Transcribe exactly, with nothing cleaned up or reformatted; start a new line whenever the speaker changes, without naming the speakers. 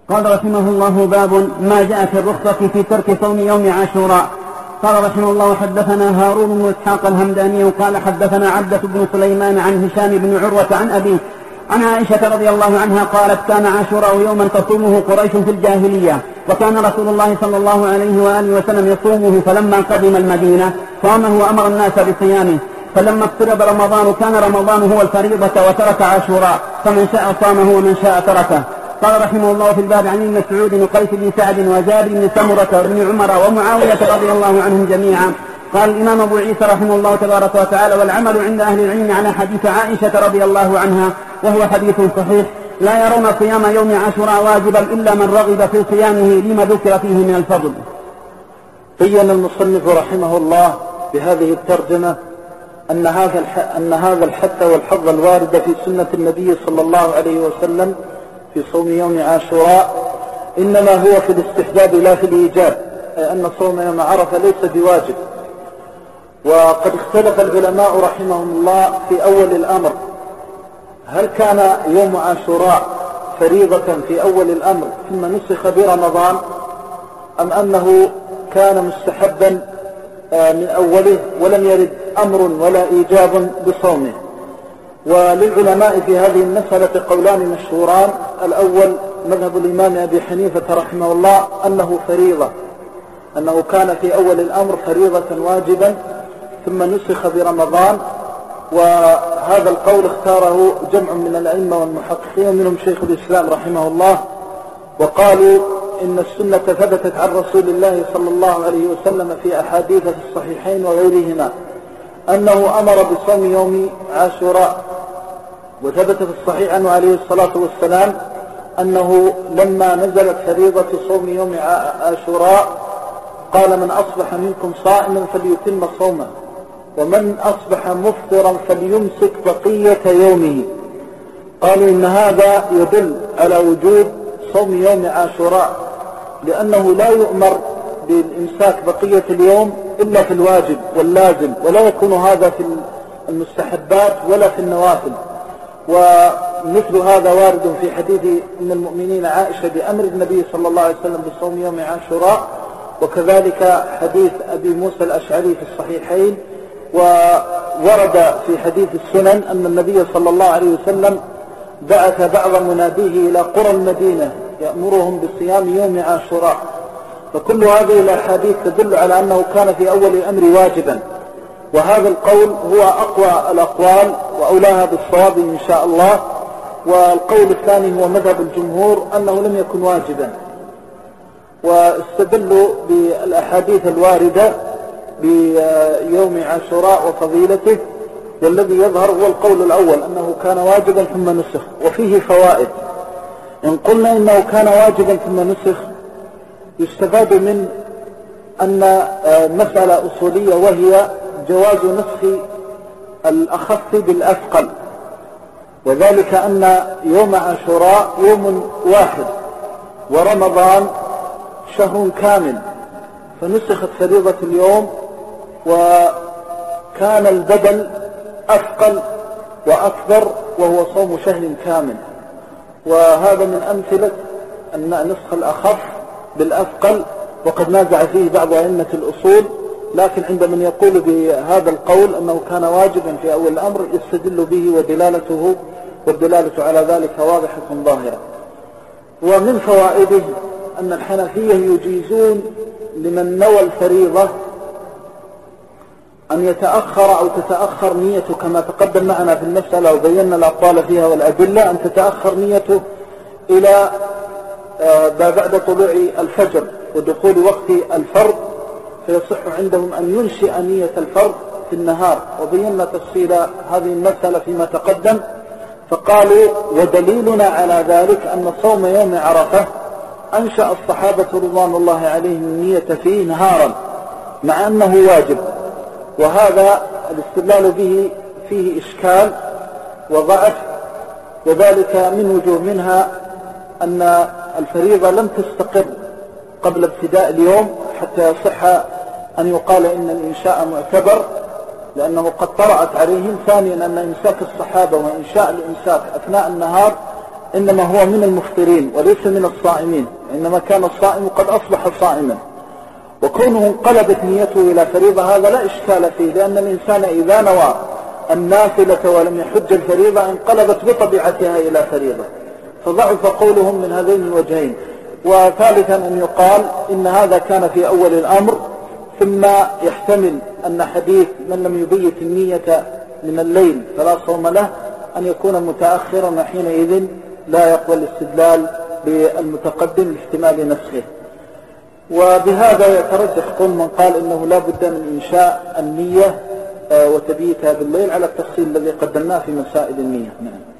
قال رحمه الله: باب ما جاء في الرخصة في ترك صوم يوم عاشوراء. قال رحمه الله: حدثنا هارون بن إسحاق الهمداني قال حدثنا عبدة بن سليمان عن هشام بن عروة عن أبيه عن عائشة رضي الله عنها قالت: كان عاشوراء يوما تصومه قريش في الجاهلية، وكان رسول الله صلى الله عليه وآله وسلم يصومه، فلما قدم المدينة صامه وأمر الناس بصيامه، فلما اقترب رمضان كان رمضان هو الفريضة وترك عاشوراء، فمن شاء صامه ومن شاء تركه. قال رحمه الله في الباب عن ابن مسعود وقيس بن سعد وجابر بن سمرة وابن عمر ومعاوية رضي الله عنهم جميعا. قال الإمام أبو عيسى رحمه الله تبارك وتعالى: والعمل عند أهل العلم على حديث عائشة رضي الله عنها، وهو حديث صحيح، لا يرون صيام يوم عاشوراء واجبا إلا من رغب في صيامه لما ذكر فيه من الفضل.
بين المصنف رحمه الله بهذه الترجمة أن هذا أن هذا الحث والحظ الوارد في سنة النبي صلى الله عليه وسلم في صوم يوم عاشوراء إنما هو في الاستحباب لا في الإيجاب، أي أن صوم يوم عرفة ليس بواجب. وقد اختلف العلماء رحمهم الله في أول الأمر، هل كان يوم عاشوراء فريضة في أول الأمر ثم نسخ برمضان، أم أنه كان مستحبا من أوله ولم يرد أمر ولا إيجاب بصومه. وللعلماء في هذه المسألة قولان مشهوران: الأول مذهب الإمام أبي حنيفة رحمه الله أنه فريضة، أنه كان في أول الأمر فريضة واجبا ثم نسخ برمضان، وهذا القول اختاره جمع من الأئمة والمحققين منهم شيخ الإسلام رحمه الله، وقالوا إن السنة ثبتت عن رسول الله صلى الله عليه وسلم في أحاديث في الصحيحين وغيرهما أنه أمر بصوم يوم عاشوراء، وثبت في الصحيح عنه عليه الصلاة والسلام أنه لما نزلت فريضة صوم يوم عاشوراء قال: من أصبح منكم صائما فليتم صومه، ومن أصبح مفطرا فليمسك بقية يومه. قالوا إن هذا يدل على وجوب صوم يوم عاشوراء، لأنه لا يؤمر بالإمساك بقية اليوم إلا في الواجب واللازم، ولا يكون هذا في المستحبات ولا في النوافل. ومثل هذا وارد في حديث من المؤمنين عائشة بأمر النبي صلى الله عليه وسلم بصوم يوم عاشوراء، وكذلك حديث أبي موسى الأشعري في الصحيحين. وورد في حديث السنن أن النبي صلى الله عليه وسلم بعث بعض مناديه إلى قرى المدينة يأمرهم بصيام يوم عاشوراء. فكل هذه الأحاديث تدل على أنه كان في أول الأمر واجبا، وهذا القول هو أقوى الأقوال وأولاها بالصواب إن شاء الله. والقول الثاني هو مذهب الجمهور أنه لم يكن واجبا، واستدلوا بالأحاديث الواردة بيوم عاشوراء وفضيلته، والذي يظهر هو القول الأول أنه كان واجبا ثم نسخ. وفيه فوائد. إن قلنا إنه كان واجبا ثم نسخ يستفاد من أن مسألة أصولية، وهي جواز نسخ الأخف بالأثقل، وذلك أن يوم عاشوراء يوم واحد ورمضان شهر كامل، فنسخت فريضة اليوم وكان البدل أثقل وأكبر وهو صوم شهر كامل. وهذا من أمثلة أن نسخ الأخف بالأثقل، وقد نازع فيه بعض أئمة الأصول، لكن عند من يقول بهذا القول أنه كان واجبا في أول الأمر يستدل به، ودلالته والدلالة على ذلك واضحة ظاهرة. ومن فوائده أن الحنفية يجيزون لمن نوى الفريضة أن يتأخر أو تتأخر نيته، كما تقدم معنا في المسألة وبينا الأقوال فيها والأدلة، أن تتأخر نيته إلى بعد طلوع الفجر ودخول وقت الفرض، فيصح عندهم أن ينشئ نية الفرض في النهار، وبينا تفصيل هذه المسألة فيما تقدم. فقالوا: ودليلنا على ذلك أن صوم يوم عرفة أنشأ الصحابة رضوان الله عليهم النية فيه نهارا مع أنه واجب، وهذا الاستدلال به فيه إشكال وضعف، وذلك من وجوه، منها أن الفريضة لم تستقر قبل ابتداء اليوم حتى يصح أن يقال إن الإنشاء معتبر، لأنه قد طرأت عليهم. ثانيا أن إمساك الصحابة وإنشاء الإمساك أثناء النهار إنما هو من المفطرين وليس من الصائمين، إنما كان الصائم قد أصبح صائما. وكونه انقلبت نيته إلى فريضة هذا لا إشكال فيه، لأن الإنسان إذا نوى النافلة ولم يحج الفريضة انقلبت بطبيعتها إلى فريضة، فضعف قولهم من هذين الوجهين. وثالثا أن يقال إن هذا كان في أول الأمر، ثم يحتمل أن حديث من لم يبيت النية من الليل فلا صوم له أن يكون متأخرا، وحينئذ لا يقبل الاستدلال بالمتقدم لاحتمال نسخه. وبهذا يترجح قول من قال إنه لا بد من إنشاء النية وتبييتها بالليل على التفصيل الذي قدمناه في مسائل النية.